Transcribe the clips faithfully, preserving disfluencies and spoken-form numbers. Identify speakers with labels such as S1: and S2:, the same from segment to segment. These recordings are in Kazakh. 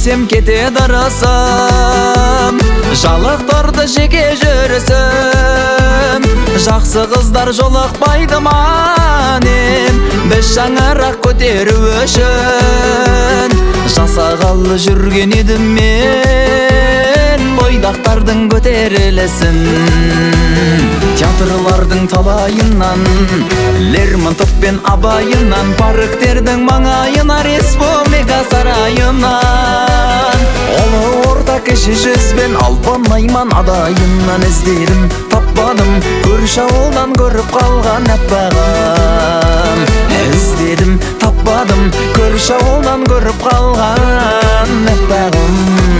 S1: Білсем кетеді ырысым, жалықтырды жеке жүрісім. Жақсы қыздар жолықпайды манем, біз шаңырақ көтеру үшін. Жасағалы жүрген едім мен, бойдақтардың көтерілісін. Театрлардың талайынан, Лермонтов пен Абайынан, парктердің маңайына, республика сарайынан. Олы орта кіші жүзбен алпанайман адайынан іздедім, таппадым, көрші ауылдан көріп қалған әппағым. Іздедім, таппадым, көрші ауылдан көріп қалған әппағым.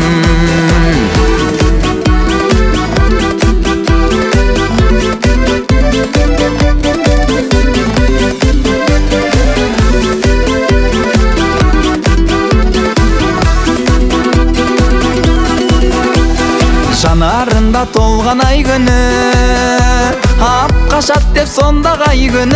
S1: Жанарында толған ай күні, ап қашат деп сондағы ай күні.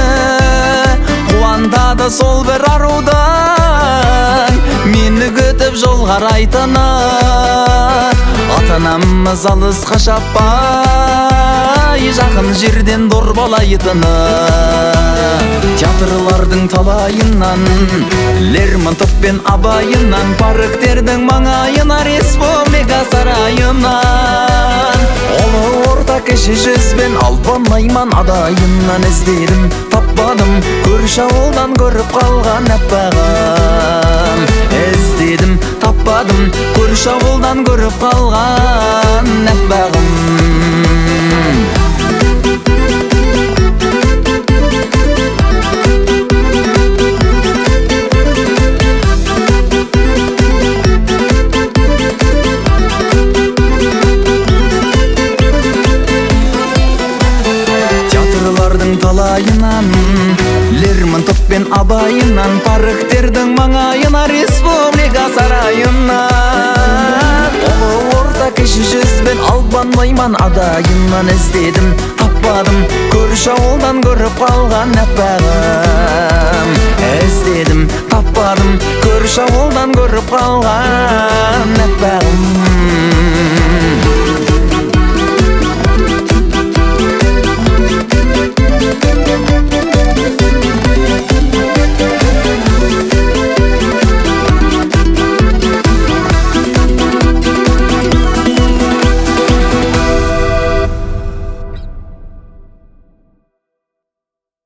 S1: Қуантады сол бір арудан, мені күтіп жол қарайтыны. Ата-анамыз алысқа шаппай, жақын жерден дорбалайтыны. Театрлардың талайынан, Лермонтов пен Абайынан, парктердің маңайына, республика сарайынан. Олы орта кіші жүзбен алпанайман адайынан іздедім, таппадым, көрші ауылдан көріп қалған әппағым. Іздедім, таппадым, көрші ауылдан көріп қалған әппағым. Талайынан, Лермонтов пен Абайынан, парктердің маңайына, республика сарайынан. Олы орта кіші жүзбен алпанайман адайынан іздедім, таппадым, көрші ауылдан көріп қалған әппағым. Іздедім, таппадым, көрші ауылдан көріп қалған әппағым.